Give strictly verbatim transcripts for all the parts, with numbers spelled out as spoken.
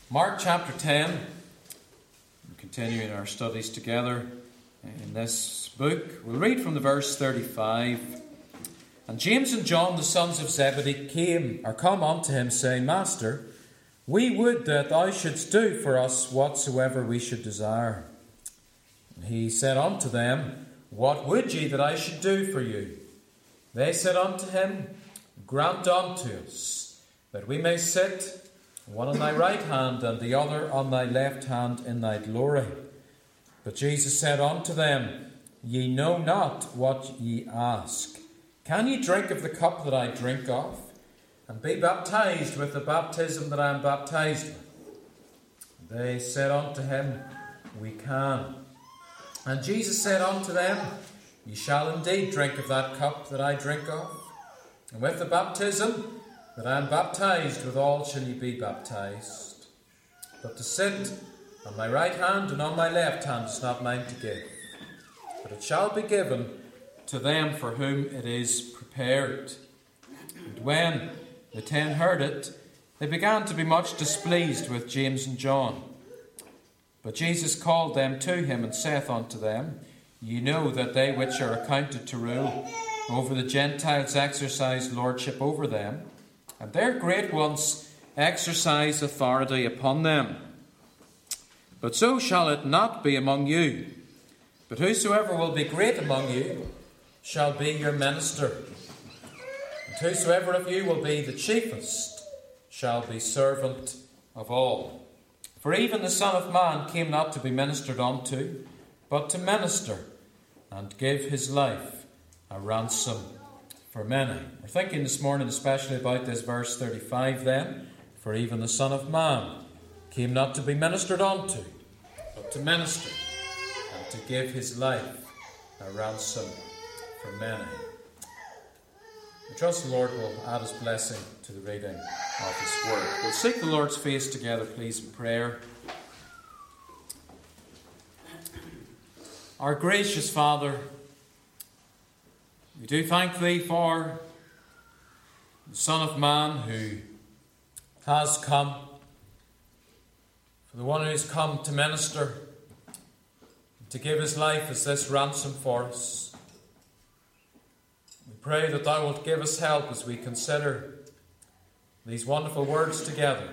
Mark chapter ten. We're continuing our studies together in this book. We'll read from the verse thirty-five. And James and John, the sons of Zebedee, came or come unto him, saying, Master, we would that thou shouldst do for us whatsoever we should desire. And he said unto them, What would ye that I should do for you? They said unto him, Grant unto us that we may sit, one on thy right hand, and the other on thy left hand in thy glory. But Jesus said unto them, Ye know not what ye ask. Can ye drink of the cup that I drink of, and be baptized with the baptism that I am baptized with? They said unto him, We can. And Jesus said unto them, Ye shall indeed drink of that cup that I drink of, and with the baptism that I am baptized withal shall ye be baptized. But to sit on my right hand and on my left hand is not mine to give, but it shall be given to them for whom it is prepared. And when the ten heard it, they began to be much displeased with James and John. But Jesus called them to him and saith unto them, Ye know that they which are accounted to rule over the Gentiles exercise lordship over them, and their great ones exercise authority upon them. But so shall it not be among you. But whosoever will be great among you shall be your minister. And whosoever of you will be the chiefest shall be servant of all. For even the Son of Man came not to be ministered unto, but to minister, and give his life a ransom for many. We're thinking this morning especially about this verse thirty-five then. For even the Son of Man came not to be ministered unto, but to minister, and to give his life a ransom for many. I trust the Lord will add his blessing to the reading of his word. We'll seek the Lord's face together, please, in prayer. Our gracious Father, we do thank thee for the Son of Man who has come, for the one who has come to minister, to give his life as this ransom for us. We pray that thou wilt give us help as we consider these wonderful words together.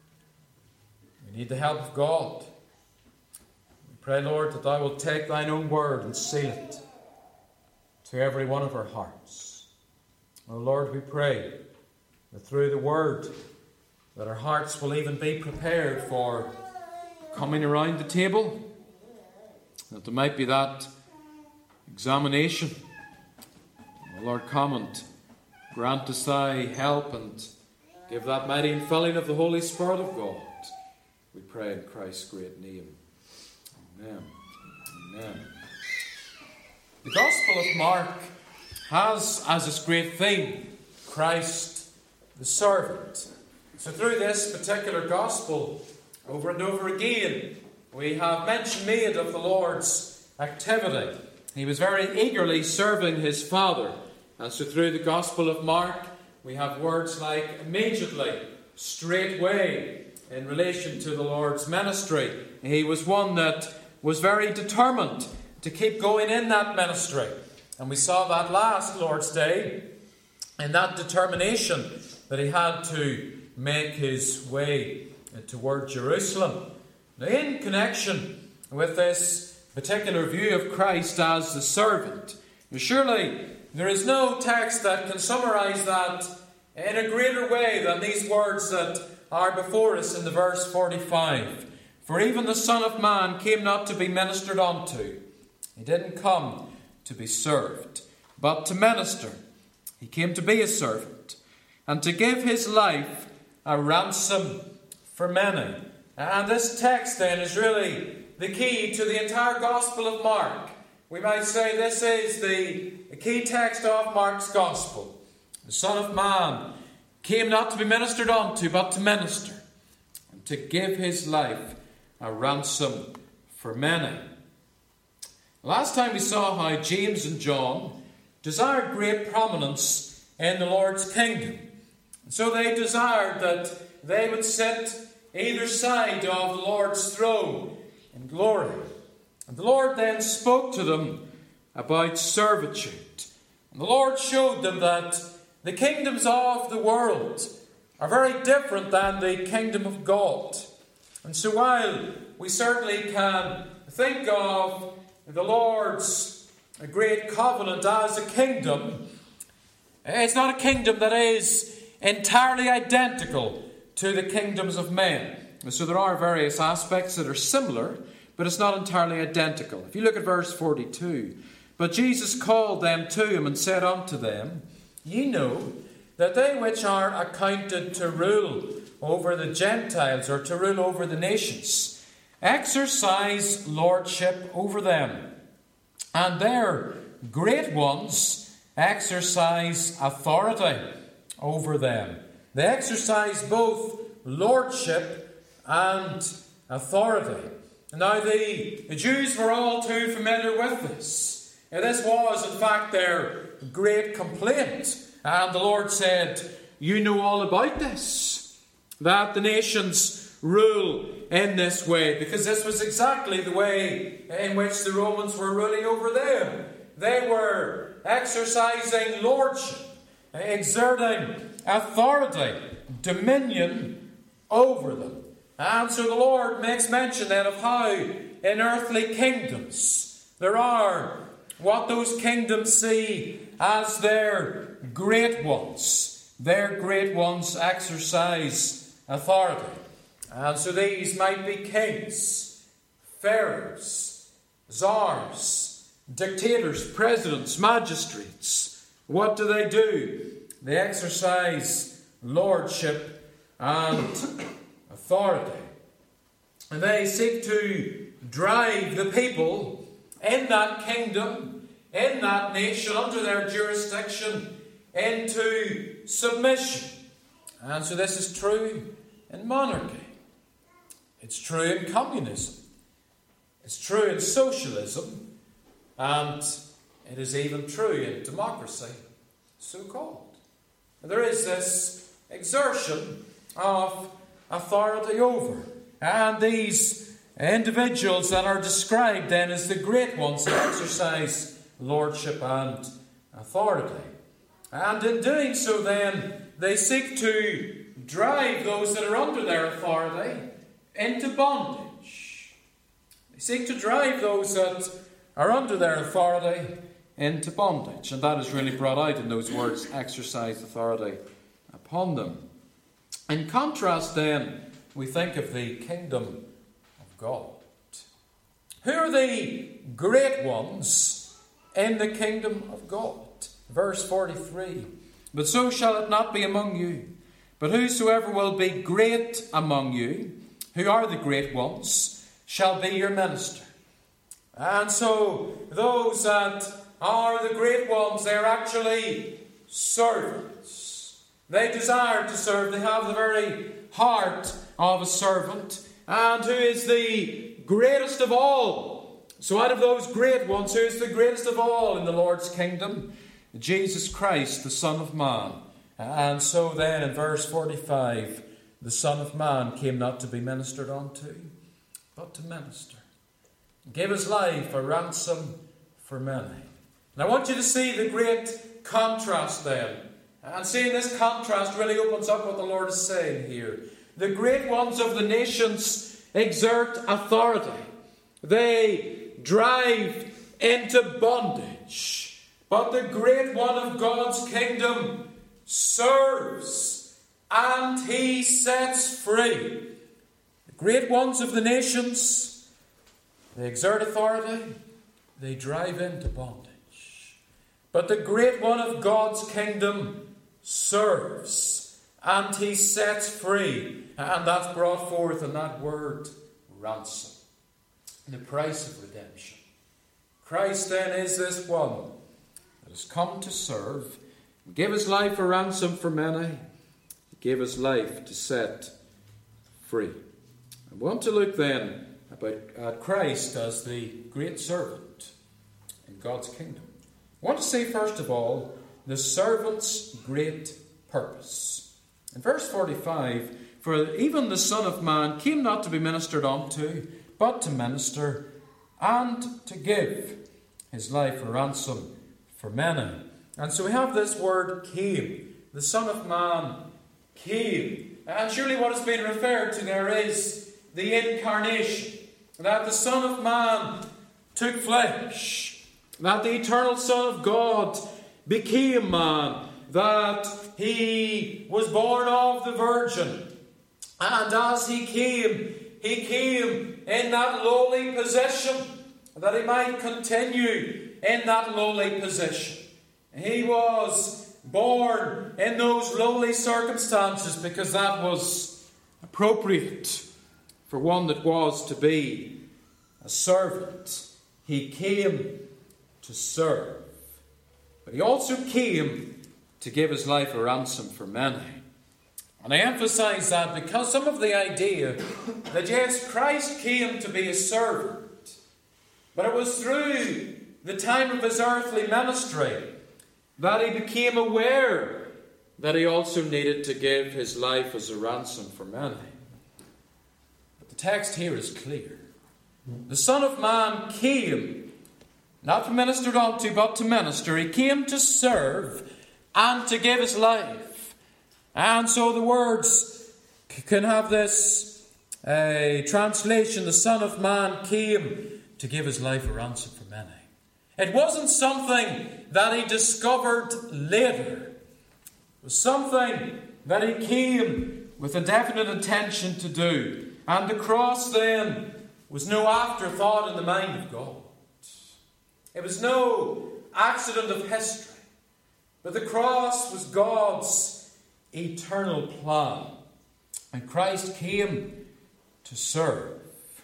We need the help of God. We pray, Lord, that thou wilt take thine own word and seal it to every one of our hearts. Oh Lord, we pray that through the word that our hearts will even be prepared for coming around the table, that there might be that examination. Oh Lord, come and grant us thy help and give that mighty infilling of the Holy Spirit of God. We pray in Christ's great name. Amen. Amen. The Gospel of Mark has as its great theme Christ the servant. So through this particular Gospel, over and over again, we have mention made of the Lord's activity. He was very eagerly serving his Father. And so through the Gospel of Mark, we have words like immediately, straightway, in relation to the Lord's ministry. He was one that was very determined to keep going in that ministry. And we saw that last Lord's Day, in that determination that he had to make his way toward Jerusalem. Now, in connection with this particular view of Christ as the servant, surely there is no text that can summarize that in a greater way than these words that are before us in the verse forty-five. For even the Son of Man came not to be ministered unto. He didn't come to be served, but to minister. He came to be a servant, and to give his life a ransom for many. And this text then is really the key to the entire Gospel of Mark. We might say this is the key text of Mark's Gospel. The Son of Man came not to be ministered unto, but to minister, and to give his life a ransom for many. Last time we saw how James and John desired great prominence in the Lord's kingdom. So they desired that they would sit either side of the Lord's throne in glory. And the Lord then spoke to them about servitude. And the Lord showed them that the kingdoms of the world are very different than the kingdom of God. And so while we certainly can think of the Lord's great covenant as a kingdom, it's not a kingdom that is entirely identical to the kingdoms of men. So there are various aspects that are similar, but it's not entirely identical. If you look at verse forty-two, but Jesus called them to him and said unto them, Ye know that they which are accounted to rule over the Gentiles, or to rule over the nations, exercise lordship over them, and their great ones exercise authority over them. They exercise both lordship and authority. Now the, the Jews were all too familiar with this. Now, this was in fact their great complaint. And the Lord said, you know all about this, that the nations rule in this way, because this was exactly the way in which the Romans were ruling over them. They were exercising lordship, exerting authority, dominion over them. And so the Lord makes mention then of how in earthly kingdoms there are what those kingdoms see as their great ones. Their great ones exercise authority. And so these might be kings, pharaohs, czars, dictators, presidents, magistrates. What do they do? They exercise lordship and authority. And they seek to drive the people in that kingdom, in that nation, under their jurisdiction, into submission. And so this is true in monarchy. It's true in communism. It's true in socialism. And it is even true in democracy, so-called. There is this exertion of authority over. And these individuals that are described then as the great ones that exercise lordship and authority. And in doing so then, they seek to drive those that are under their authority into bondage. They seek to drive those that are under their authority into bondage. And that is really brought out in those words, exercise authority upon them. In contrast then, we think of the kingdom of God. Who are the great ones in the kingdom of God? Verse forty-three. But so shall it not be among you. But whosoever will be great among you, who are the great ones, shall be your minister. And so those that are the great ones, they're actually servants. They desire to serve. They have the very heart of a servant. And who is the greatest of all? So out of those great ones, who is the greatest of all in the Lord's kingdom? Jesus Christ, the Son of Man. And so then in verse forty-five, the Son of Man came not to be ministered unto, but to minister. Gave his life a ransom for many. And I want you to see the great contrast then. And seeing this contrast really opens up what the Lord is saying here. The great ones of the nations exert authority. They drive into bondage. But the great one of God's kingdom serves and he sets free. The great ones of the nations, they exert authority, they drive into bondage. But the great one of God's kingdom serves and he sets free. And that's brought forth in that word, ransom. The price of redemption. Christ then is this one that has come to serve, give his life a ransom for many, he gave his life to set free. I want to look then about at Christ as the great servant in God's kingdom. I want to say first of all the servant's great purpose. In verse forty-five, For even the Son of Man came not to be ministered unto, but to minister and to give his life a ransom for many. And so we have this word came. The Son of Man came. And surely what is being referred to there is the incarnation. That the Son of Man took flesh. That the eternal Son of God became man. That he was born of the Virgin. And as he came, he came in that lowly position, that he might continue in that lowly position. He was born in those lowly circumstances because that was appropriate for one that was to be a servant. He came to serve. But he also came to give his life a ransom for many. And I emphasize that because some of the idea that yes, Christ came to be a servant, but it was through the time of his earthly ministry that he became aware that he also needed to give his life as a ransom for many. But the text here is clear. The Son of Man came, not to minister unto, but to minister. He came to serve and to give his life. And so the words can have this uh, translation, the Son of Man came to give his life a ransom for many. It wasn't something that he discovered later. It was something that he came with a definite intention to do. And the cross then was no afterthought in the mind of God. It was no accident of history. But the cross was God's eternal plan. And Christ came to serve.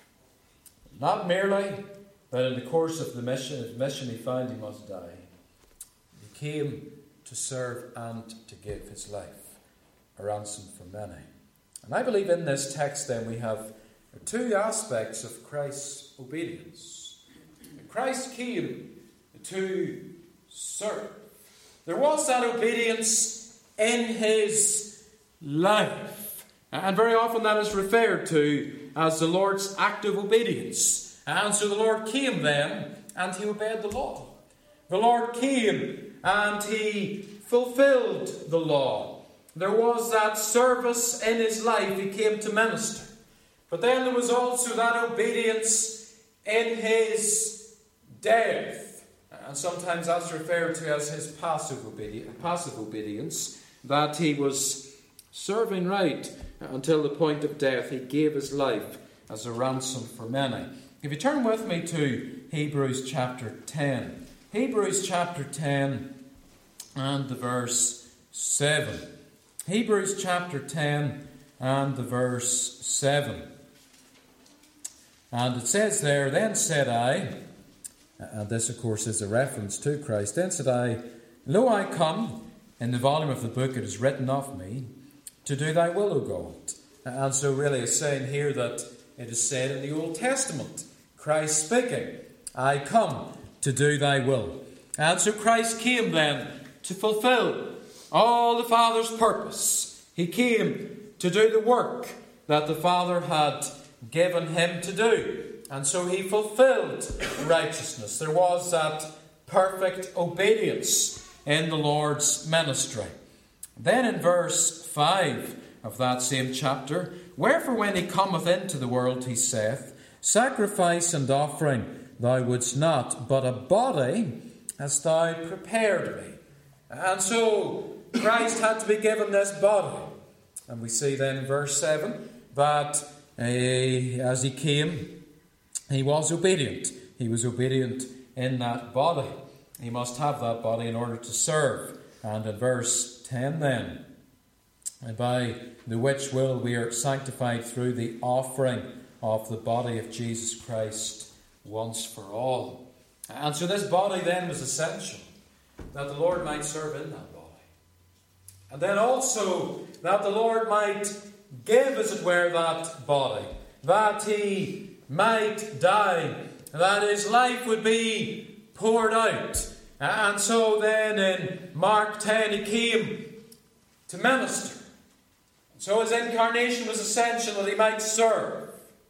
Not merely that in the course of the mission, his mission he found he must die. He came to serve and to give his life a ransom for many. And I believe in this text then we have two aspects of Christ's obedience. Christ came to serve. There was that obedience in his life. And very often that is referred to as the Lord's act of obedience. And so the Lord came then and he obeyed the law. The Lord came and he fulfilled the law. There was that service in his life. He came to minister. But then there was also that obedience in his death. And sometimes that's referred to as his passive obedience, passive obedience, that he was serving right until the point of death. He gave his life as a ransom for many. If you turn with me to Hebrews chapter ten. Hebrews chapter ten and the verse seven. Hebrews chapter ten and the verse seven. And it says there, "Then said I," and this of course is a reference to Christ, "Then said I, Lo, I come, in the volume of the book it is written of me, to do thy will, O God." And so really it's saying here that it is said in the Old Testament, Christ speaking, "I come to do thy will." And so Christ came then to fulfill all the Father's purpose. He came to do the work that the Father had given him to do. And so he fulfilled righteousness. There was that perfect obedience in the Lord's ministry. Then in verse five of that same chapter, "Wherefore when he cometh into the world, he saith, Sacrifice and offering thou wouldst not, but a body hast thou prepared me." And so Christ had to be given this body. And we see then in verse seven that uh, as he came, he was obedient. He was obedient in that body. He must have that body in order to serve. And in verse ten then, "By the which will we are sanctified through the offering of the body of Jesus Christ once for all." And so this body then was essential, that the Lord might serve in that body. And then also that the Lord might give, as it were, that body, that he might die, that his life would be poured out. And so then in Mark ten he came to minister. So his incarnation was essential that he might serve.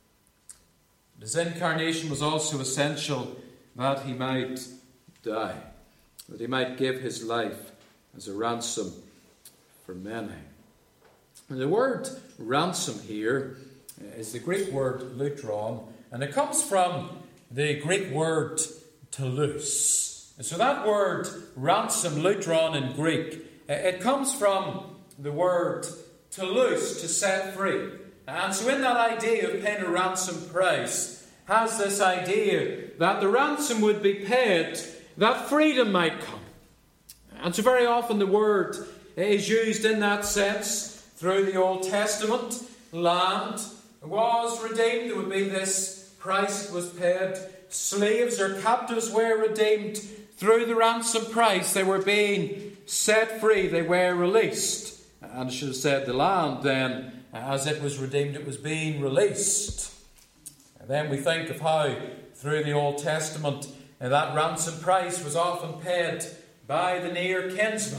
His incarnation was also essential that he might die, that he might give his life as a ransom for many. And the word ransom here is the Greek word lutron, and it comes from the Greek word telos. And so that word ransom, lutron in Greek, it comes from the word telos, to set free. And so in that idea of paying a ransom price has this idea that the ransom would be paid that freedom might come. And so very often the word is used in that sense through the Old Testament. Land was redeemed. There would be this price that was paid. Slaves or captives were redeemed through the ransom price. They were being set free. They were released. And I should have said the land then, as it was redeemed, it was being released. And then we think of how through the Old Testament that ransom price was often paid by the near kinsman,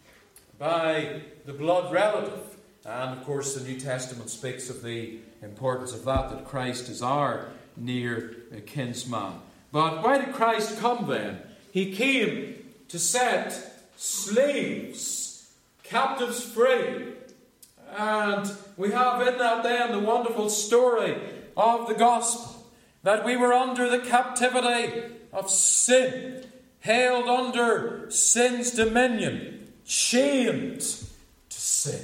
by the blood relative. And of course the New Testament speaks of the importance of that, that Christ is our near kinsman. But why did Christ come then? He came to set slaves, captives free. And we have in that then the wonderful story of the gospel, that we were under the captivity of sin, held under sin's dominion, chained to sin,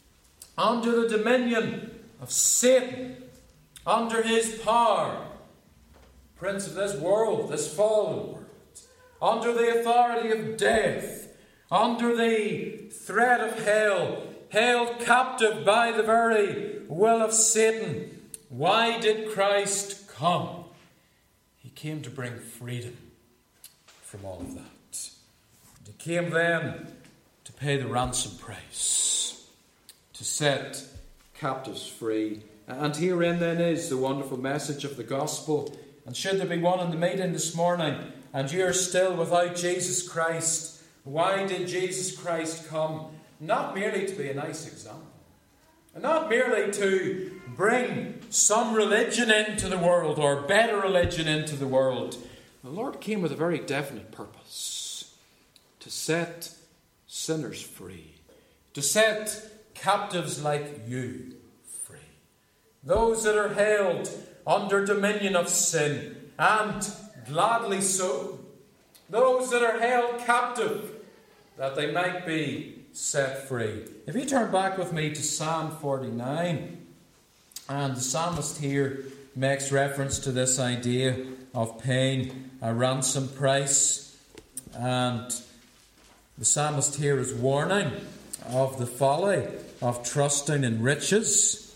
under the dominion of Satan, under his power, prince of this world, this fallen world, under the authority of death, under the threat of hell, held captive by the very will of Satan. Why did Christ come? He came to bring freedom from all of that. And he came then to pay the ransom price, to set captives free. And herein then is the wonderful message of the gospel. And should there be one in the meeting this morning, and you're still without Jesus Christ, why did Jesus Christ come? Not merely to be a nice example, and not merely to bring some religion into the world, or better religion into the world. The Lord came with a very definite purpose: to set sinners free, to set captives like you free, those that are held under dominion of sin, and gladly so, those that are held captive, that they might be set free. If you turn back with me to Psalm forty-nine, and the psalmist here makes reference to this idea of paying a ransom price, and the psalmist here is warning of the folly of trusting in riches.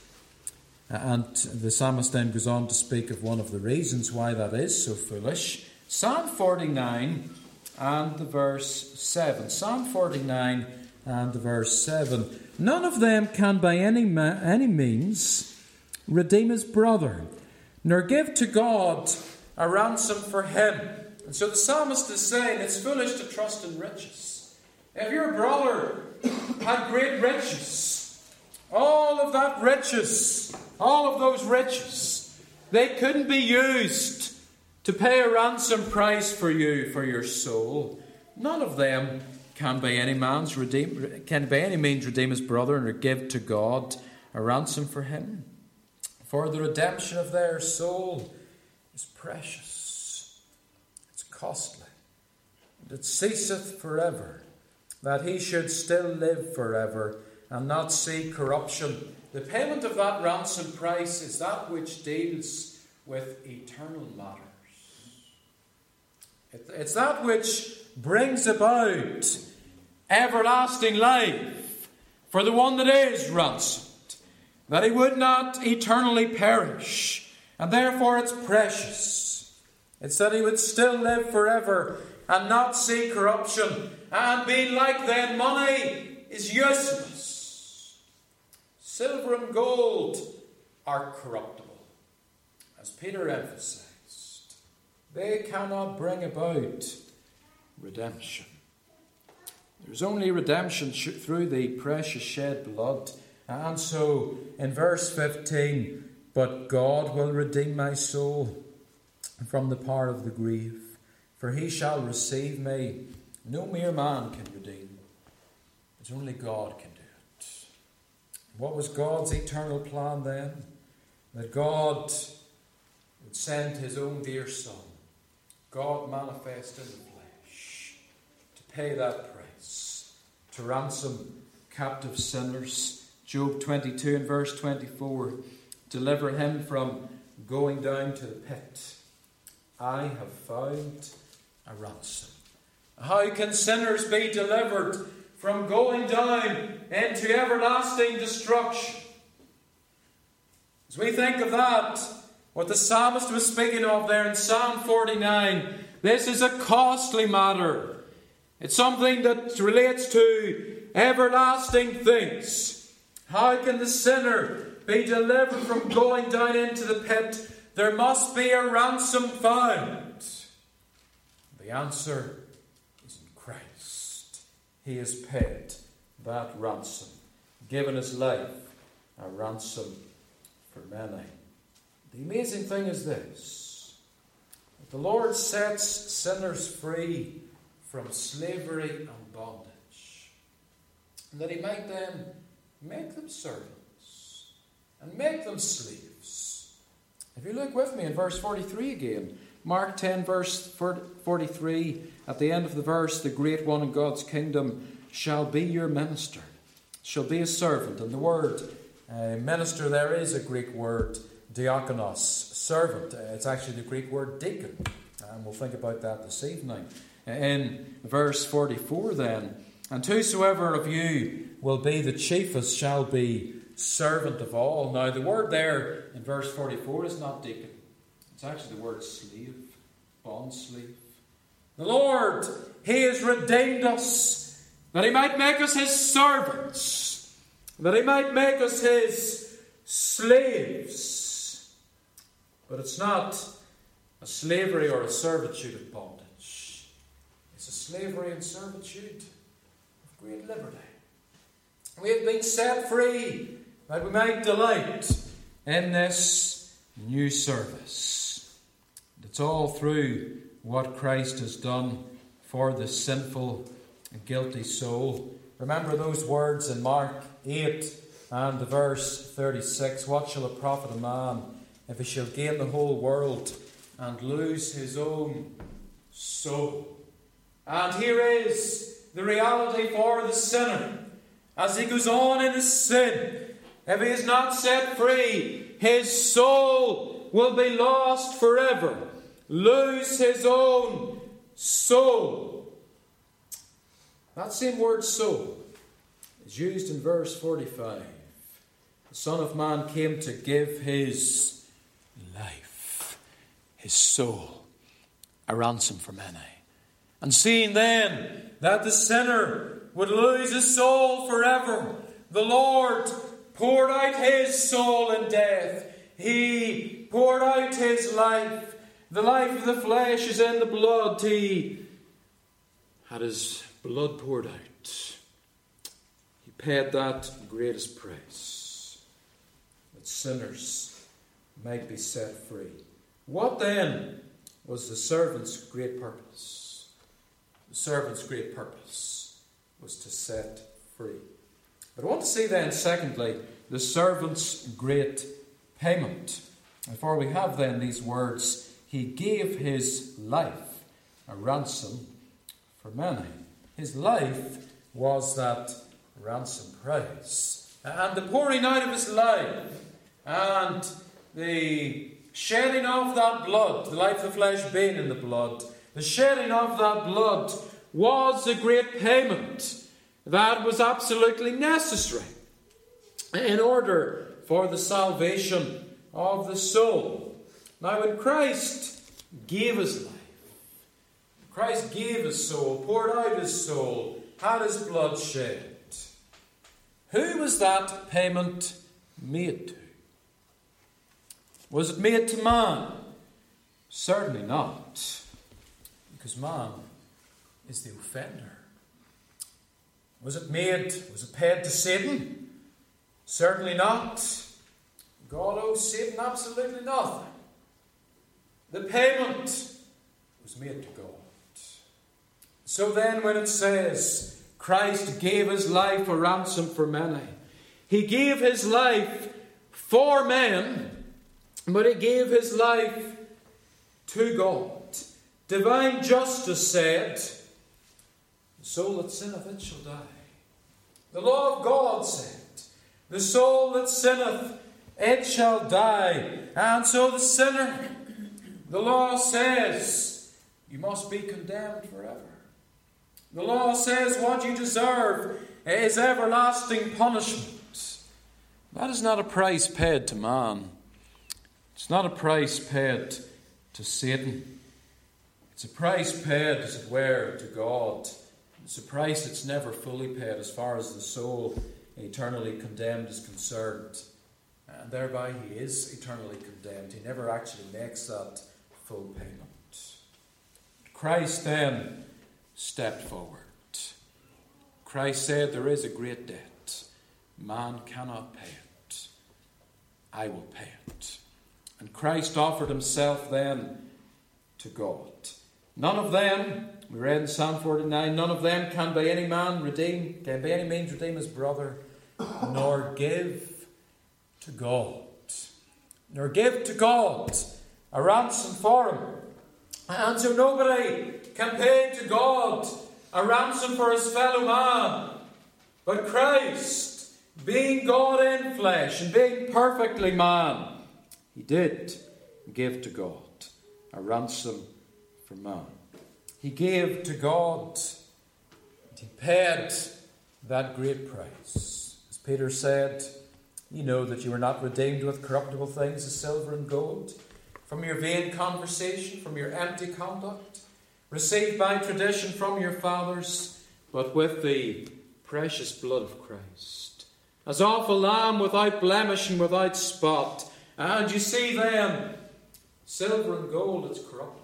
And the psalmist then goes on to speak of one of the reasons why that is so foolish. Psalm forty-nine and the verse seven. Psalm forty-nine and the verse seven. None of them can by any ma- any means redeem his brother, nor give to God a ransom for him. And so the psalmist is saying it's foolish to trust in riches. If your brother had great riches, all of that riches, all of those riches, they couldn't be used to pay a ransom price for you, for your soul. None of them can by any means redeem, can by any means redeem his brother, nor give to God a ransom for him. For the redemption of their soul is precious, it's costly, and it ceaseth forever, that he should still live forever and not see corruption. The payment of that ransom price is that which deals with eternal matters. It's that which brings about everlasting life for the one that is ransomed, that he would not eternally perish, and therefore it's precious. It's that he would still live forever and not see corruption, and being like them, money is useless. Silver and gold are corruptible, as Peter emphasized. They cannot bring about redemption. There's only redemption through the precious shed blood And so in verse fifteen, but God will redeem my soul from the power of the grave, for he shall receive me. No mere man can redeem, but only God can do it. What was God's eternal plan then? That God would send his own dear Son, God manifest in the flesh, to pay that price, to ransom captive sinners. Job twenty-two and verse twenty-four, deliver him from going down to the pit. I have found a ransom. How can sinners be delivered from going down into everlasting destruction? As we think of that, what the psalmist was speaking of there in Psalm forty-nine, this is a costly matter. It's something that relates to everlasting things. How can the sinner be delivered from going down into the pit? There must be a ransom found. The answer is in Christ. He has paid that ransom, given his life a ransom for many. The amazing thing is this, that the Lord sets sinners free from slavery and bondage, and that he might then make them servants and make them slaves. If you look with me in verse forty-three again, Mark ten verse forty-three, at the end of the verse, the great one in God's kingdom shall be your minister, shall be a servant. And the word uh, minister there is a Greek word, diakonos, servant. It's actually the Greek word deacon, and we'll think about that this evening. In verse forty-four then, and whosoever of you will be the chiefest shall be servant of all. Now the word there in verse forty-four is not deacon. It's actually the word slave, bond slave. The Lord, he has redeemed us, that he might make us his servants, that he might make us his slaves. But it's not a slavery or a servitude of bondage. It's a slavery and servitude of great liberty. We have been set free that we might delight in this new service. It's all through what Christ has done for the sinful and guilty soul. Remember those words in Mark eight and the verse thirty-six. What shall it profit a man if he shall gain the whole world and lose his own soul? And here is the reality for the sinner. As he goes on in his sin, if he is not set free, his soul will be lost forever. Lose his own soul. That same word soul is used in verse forty-five. The Son of Man came to give his life, his soul, a ransom for many. And seeing then that the sinner would lose his soul forever, the Lord poured out his soul in death. He poured out his life. The life of the flesh is in the blood. He had his blood poured out. He paid that greatest price, that sinners might be set free. What then was the servant's great purpose? The servant's great purpose was to set free. But I want to see then, secondly, the servant's great payment. And for we have then these words, he gave his life a ransom for many. His life was that ransom price. And the pouring out of his life and the shedding of that blood, the life of the flesh being in the blood, the shedding of that blood was a great payment that was absolutely necessary in order for the salvation of the soul. Now, when Christ gave his life, Christ gave his soul, poured out his soul, had his blood shed, who was that payment made to? Was it made to man? Certainly not. Because man is the offender. Was it made, was it paid to Satan? Certainly not. God owes Satan absolutely nothing. The payment was made to God. So then when it says Christ gave his life a ransom for many, he gave his life for men, but he gave his life to God. Divine justice said, the soul that sinneth, it shall die. The law of God said, the soul that sinneth, it shall die. And so the sinner, the law says, you must be condemned forever. The law says what you deserve is everlasting punishment. That is not a price paid to man. It's not a price paid to Satan. It's a price paid, as it were, to God. It's a price that's never fully paid as far as the soul eternally condemned is concerned. And thereby he is eternally condemned. He never actually makes that full payment. Christ then stepped forward. Christ said, there is a great debt. Man cannot pay it. I will pay it. And Christ offered himself then to God. None of them, we read in Psalm forty-nine, none of them can by any man redeem, can by any means redeem his brother, nor give to God. Nor give to God a ransom for him. And so nobody can pay to God a ransom for his fellow man. But Christ, being God in flesh and being perfectly man, he did give to God a ransom for man. He gave to God, and he paid that great price. As Peter said, you know that you were not redeemed with corruptible things as silver and gold, from your vain conversation, from your empty conduct, received by tradition from your fathers, but with the precious blood of Christ, as of a lamb without blemish and without spot. And you see then, silver and gold is corruptible.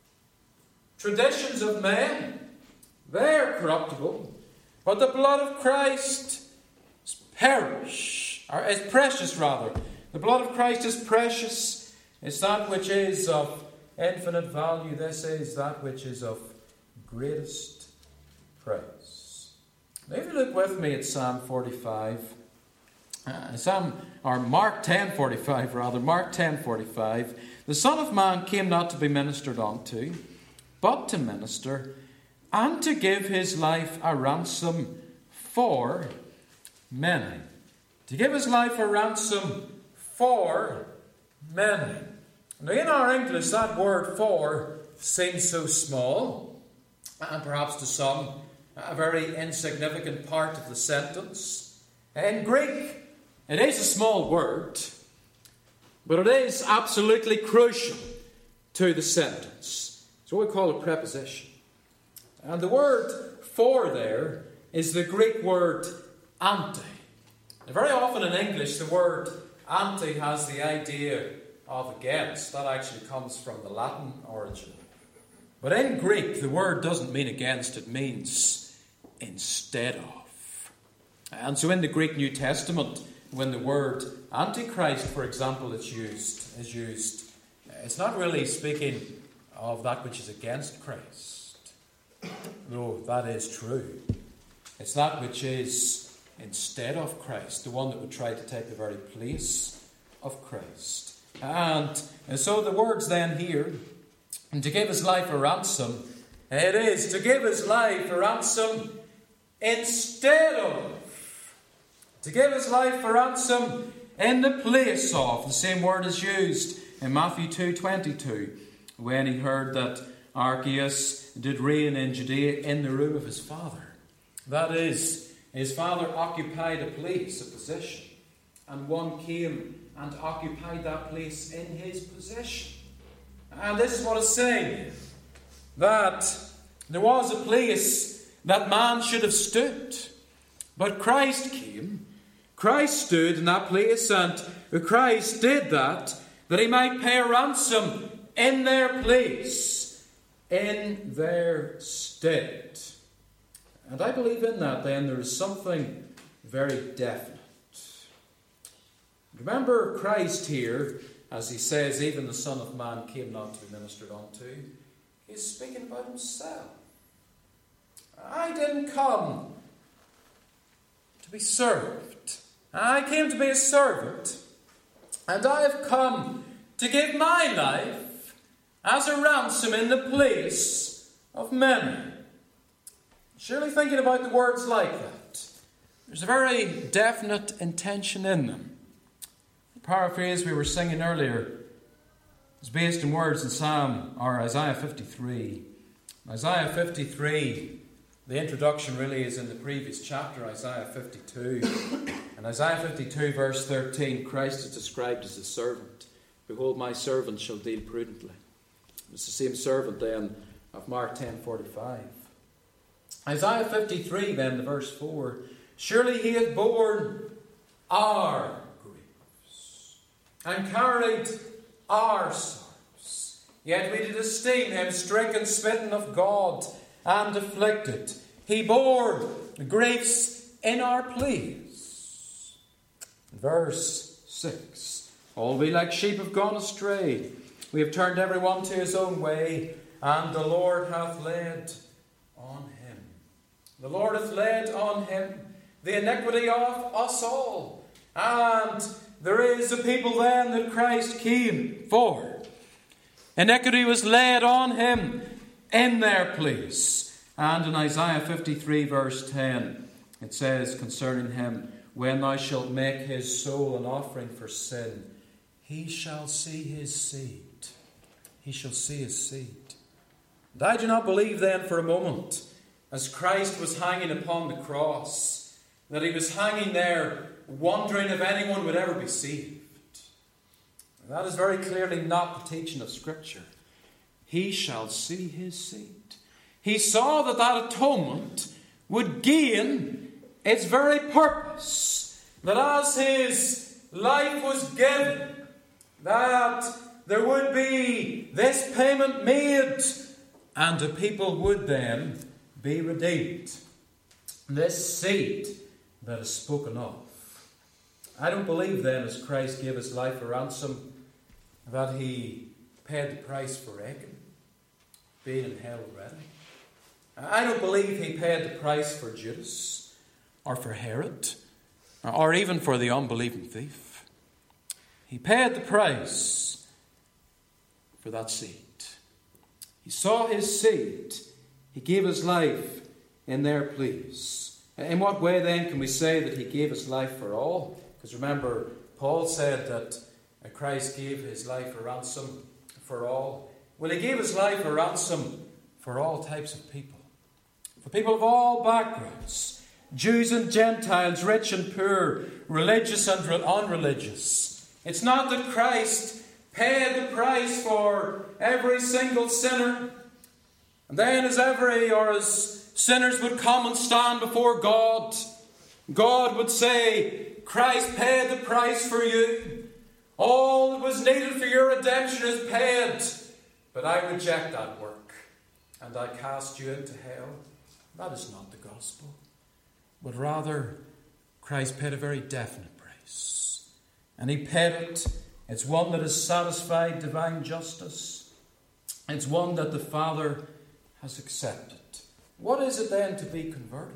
Traditions of men, they're corruptible, but the blood of Christ is perish, or is precious rather. The blood of Christ is precious. It's that which is of infinite value. This is that which is of greatest praise. Now, if you look with me at Psalm forty-five, uh, Psalm or Mark ten forty-five rather, Mark ten forty-five, the Son of Man came not to be ministered unto, but to minister, and to give his life a ransom for many. To give his life a ransom for many. Now, in our English, that word for seems so small, and perhaps to some a very insignificant part of the sentence. In Greek, it is a small word, but it is absolutely crucial to the sentence. It's what we call a preposition. And the word for there is the Greek word anti. Now, very often in English, the word anti has the idea of against. That actually comes from the Latin origin. But in Greek, the word doesn't mean against, it means instead of. And so in the Greek New Testament, when the word Antichrist, for example, is used, is used, it's not really speaking of that which is against Christ. Though that is true. It's that which is instead of Christ, the one that would try to take the very place of Christ. And, and so the words then here, and to give his life a ransom, it is to give his life a ransom instead of. To give his life a ransom in the place of. The same word is used in Matthew two twenty-two, when he heard that Archelaus did reign in Judea in the room of his father. That is, his father occupied a place, a position, and one came and occupied that place in his possession. And this is what it's saying, that there was a place that man should have stood. But Christ came, Christ stood in that place, and Christ did that, that he might pay a ransom in their place, in their stead. And I believe in that then there is something very definite. Remember Christ here, as he says, even the Son of Man came not to be ministered unto. He is speaking about himself. I didn't come to be served. I came to be a servant. And I have come to give my life as a ransom in the place of many. Surely thinking about the words like that, there's a very definite intention in them. The paraphrase we were singing earlier is based in words in Psalm or Isaiah fifty-three. Isaiah fifty-three, the introduction really is in the previous chapter, Isaiah fifty-two. In Isaiah fifty-two, verse thirteen, Christ is described as a servant. Behold, my servant shall deal prudently. It's the same servant then of Mark ten forty-five. Isaiah fifty-three, then, the verse four. Surely he hath borne our griefs and carried our sorrows. Yet we did esteem him stricken, smitten of God, and afflicted. He bore the griefs in our place. Verse six. All we like sheep have gone astray. We have turned every one to his own way, and the Lord hath laid on him. The Lord hath laid on him the iniquity of us all. And there is a people then that Christ came for. Iniquity was laid on him in their place. And in Isaiah fifty-three, verse ten, it says concerning him, when thou shalt make his soul an offering for sin, he shall see his seed. He shall see his seed. And I do not believe then for a moment, as Christ was hanging upon the cross, that he was hanging there wondering if anyone would ever be saved. And that is very clearly not the teaching of Scripture. He shall see his seed. He saw that that atonement would gain its very purpose. That as his life was given, that there would be this payment made, and the people would then be redeemed. This seed that is spoken of. I don't believe then, as Christ gave his life a ransom, that he paid the price for Achan, being in hell already. I don't believe he paid the price for Judas, or for Herod, or even for the unbelieving thief. He paid the price for that seed. He saw his seed. He gave his life in their place. In what way then can we say that he gave his life for all? Because remember, Paul said that Christ gave his life a ransom for all. Well, he gave his life a ransom for all types of people. For people of all backgrounds. Jews and Gentiles, rich and poor, religious and unreligious. It's not that Christ paid the price for every single sinner. And then as every, or as sinners would come and stand before God, God would say, Christ paid the price for you. All that was needed for your redemption is paid. But I reject that work, and I cast you into hell. That is not the gospel. But rather, Christ paid a very definite price. And he paid it. It's one that has satisfied divine justice. It's one that the Father has accepted. What is it then to be converted?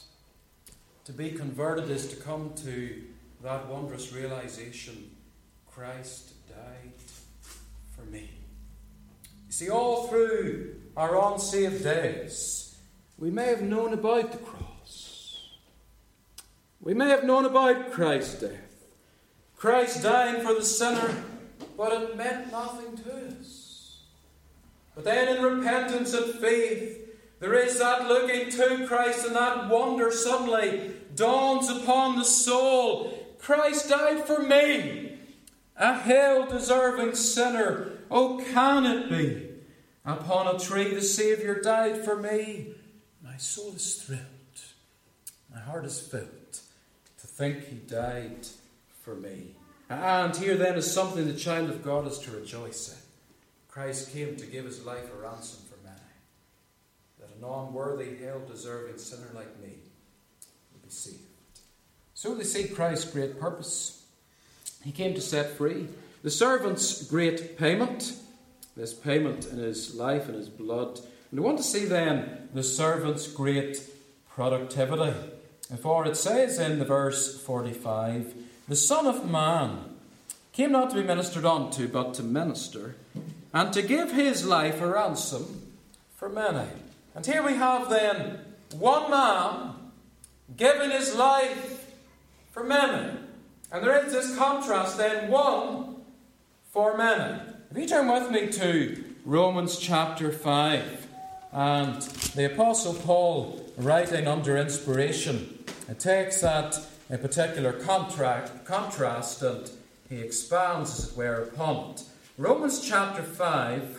To be converted is to come to that wondrous realization, Christ died for me. You see, all through our unsaved days, we may have known about the cross. We may have known about Christ's death. Christ dying for the sinner, but it meant nothing to us. But then in repentance and faith, there is that looking to Christ, and that wonder suddenly dawns upon the soul. Christ died for me, a hell-deserving sinner. Oh, can it be? Upon a tree the Saviour died for me. My soul is thrilled. My heart is filled to think he died for me. And here then is something the child of God is to rejoice in. Christ came to give his life a ransom for many, that an unworthy, hell-deserving sinner like me would be saved. So they see Christ's great purpose. He came to set free. The servant's great payment, this payment in his life and his blood. And we want to see then the servant's great productivity. For it says in the verse forty-five, the Son of Man came not to be ministered unto, but to minister, and to give his life a ransom for many. And here we have then one man giving his life for many. And there is this contrast then, one for many. If you turn with me to Romans chapter five, and the Apostle Paul, writing under inspiration, takes that a particular contract, contrast and he expounds, as it were, upon it. Romans chapter five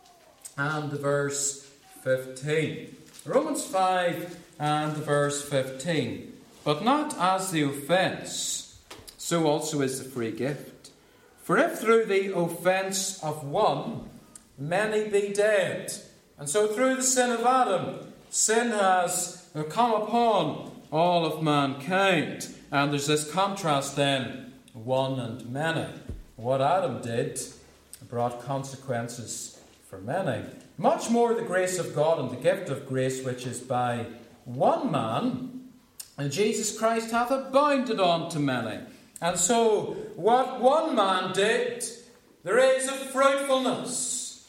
and verse fifteen. Romans five and verse fifteen. But not as the offence, so also is the free gift. For if through the offence of one many be dead, and so through the sin of Adam, sin has come upon all of mankind. And there's this contrast then, one and many. What Adam did brought consequences for many. Much more the grace of God and the gift of grace, which is by one man, and Jesus Christ hath abounded unto many. And so, what one man did, there is a fruitfulness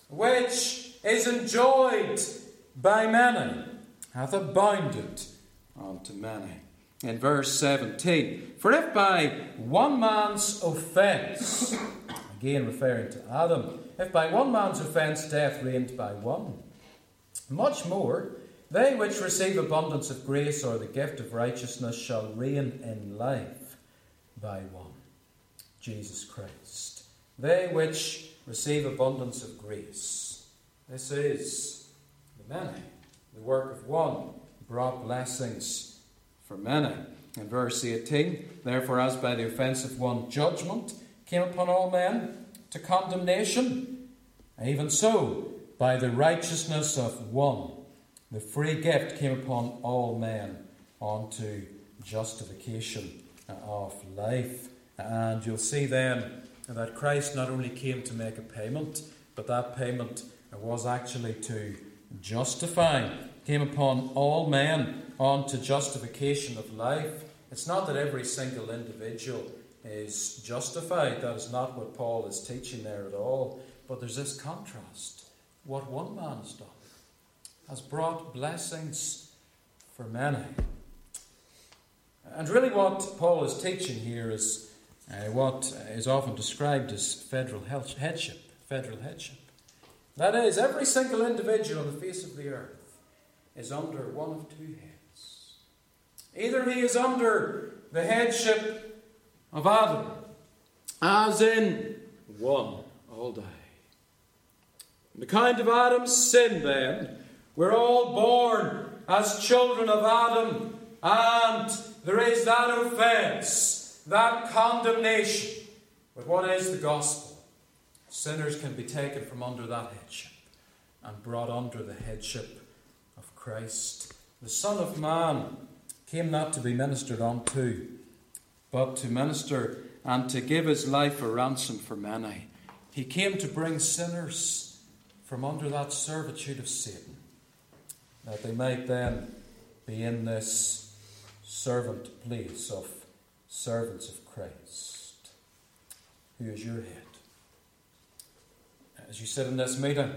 which is enjoyed by many, hath abounded unto many. In verse seventeen, for if by one man's offence, again referring to Adam, if by one man's offence death reigned by one, much more they which receive abundance of grace or the gift of righteousness shall reign in life by one, Jesus Christ. They which receive abundance of grace. This is the many. The work of one brought blessings for many. In verse eighteen, therefore as by the offence of one judgment came upon all men to condemnation, even so by the righteousness of one the free gift came upon all men unto justification of life. And you'll see then that Christ not only came to make a payment, but that payment was actually to justify. Came upon all men unto justification of life. It's not that every single individual is justified. That is not what Paul is teaching there at all. But there's this contrast. What one man has done has brought blessings for many. And really what Paul is teaching here is uh, what is often described as federal headship. Federal headship. That is, every single individual on the face of the earth is under one of two heads. Either he is under the headship of Adam, as in one all day. On account of Adam's sin then, we're all born as children of Adam, and there is that offence, that condemnation. But what is the gospel? Sinners can be taken from under that headship and brought under the headship of Christ. The Son of Man came not to be ministered unto, but to minister and to give his life a ransom for many. He came to bring sinners from under that servitude of Satan, that they might then be in this servant place of servants of Christ. Who is your head? As you sit in this meeting,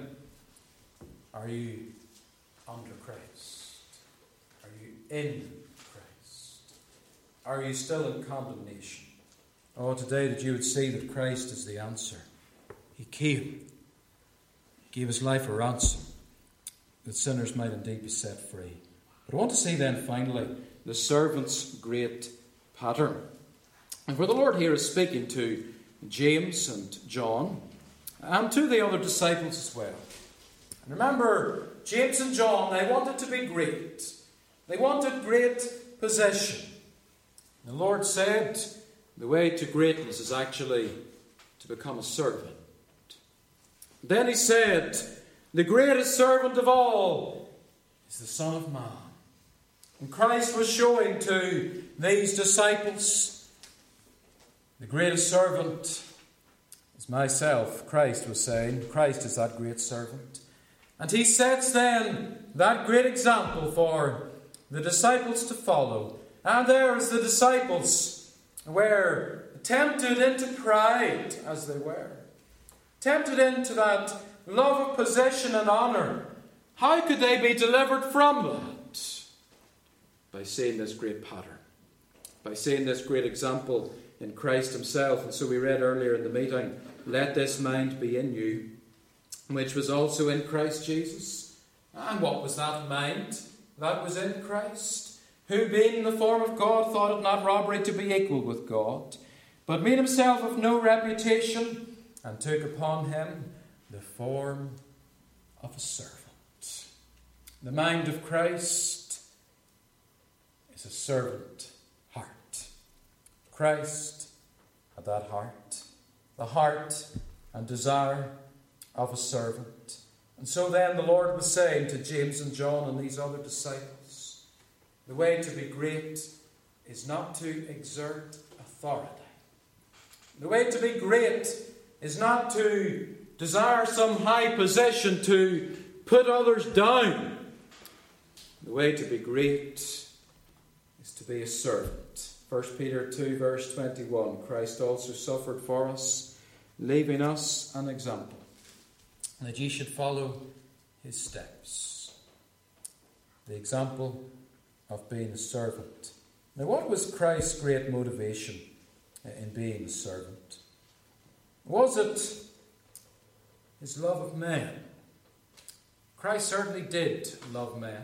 are you under Christ? Are you in Christ? Are you still in condemnation? Oh, today that you would see that Christ is the answer. He came. He gave his life a ransom, that sinners might indeed be set free. But I want to see then finally the servant's great pattern. And for the Lord here is speaking to James and John, and to the other disciples as well. And remember, James and John, they wanted to be great. They wanted great possession. The Lord said, the way to greatness is actually to become a servant. Then he said, the greatest servant of all is the Son of Man. And Christ was showing to these disciples The greatest servant is myself, Christ was saying. Christ is that great servant. And he sets then that great example for the disciples to follow. And there as the disciples were tempted into pride, as they were, tempted into that love of possession and honour, how could they be delivered from that? By seeing this great pattern, by seeing this great example in Christ himself. And so we read earlier in the meeting, let this mind be in you, which was also in Christ Jesus. And what was that mind that was in Christ? Who being in the form of God thought it not robbery to be equal with God, but made himself of no reputation, and took upon him the form of a servant. The mind of Christ is a servant heart. Christ had that heart, the heart and desire of a servant. And so then the Lord was saying to James and John and these other disciples, the way to be great is not to exert authority. The way to be great is not to desire some high position, to put others down. The way to be great is to be a servant. First Peter two verse twenty-one, Christ also suffered for us, leaving us an example, that ye should follow his steps. The example of being a servant. Now, what was Christ's great motivation in being a servant? Was it his love of men? Christ certainly did love men.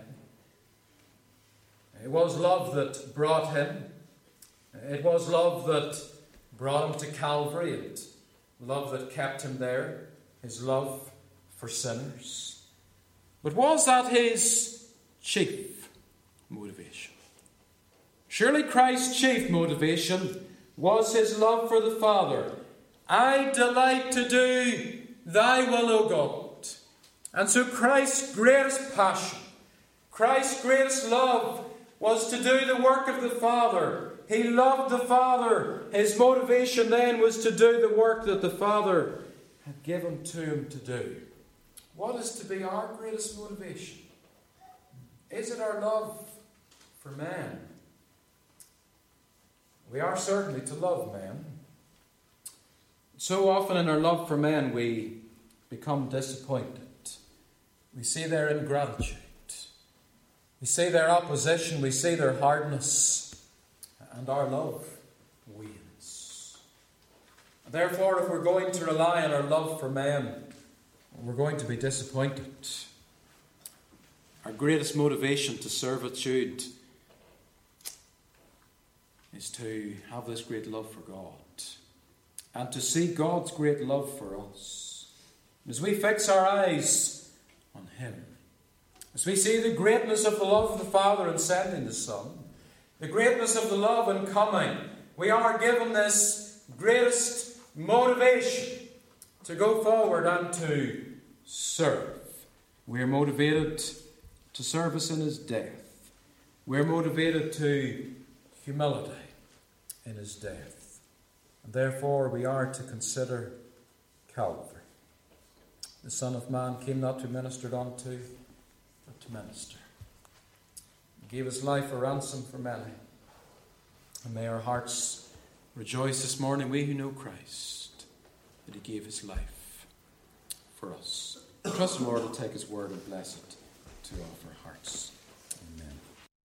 It was love that brought him. It was love that brought him to Calvary, and love that kept him there. His love for sinners. But was that his chief motivation? Surely Christ's chief motivation was his love for the Father. I delight to do thy will, O God. And so Christ's greatest passion, Christ's greatest love, was to do the work of the Father. He loved the Father. His motivation then was to do the work that the Father had given to him to do. What is to be our greatest motivation? Is it our love for men? We are certainly to love men. So often in our love for men we become disappointed. We see their ingratitude. We see their opposition. We see their hardness. And our love wanes. Therefore, if we're going to rely on our love for men, we're going to be disappointed. Our greatest motivation to servitude is to have this great love for God and to see God's great love for us. As we fix our eyes on him, as we see the greatness of the love of the Father in sending the Son, the greatness of the love in coming, we are given this greatest motivation to go forward and to serve. We are motivated to service in his death. We are motivated to humility in his death. And therefore we are to consider Calvary. The Son of Man came not to be ministered unto, but to minister. He gave his life a ransom for many. And may our hearts rejoice this morning, we who know Christ, that he gave his life for us. Trust the Lord to take his word and bless it to all of our hearts.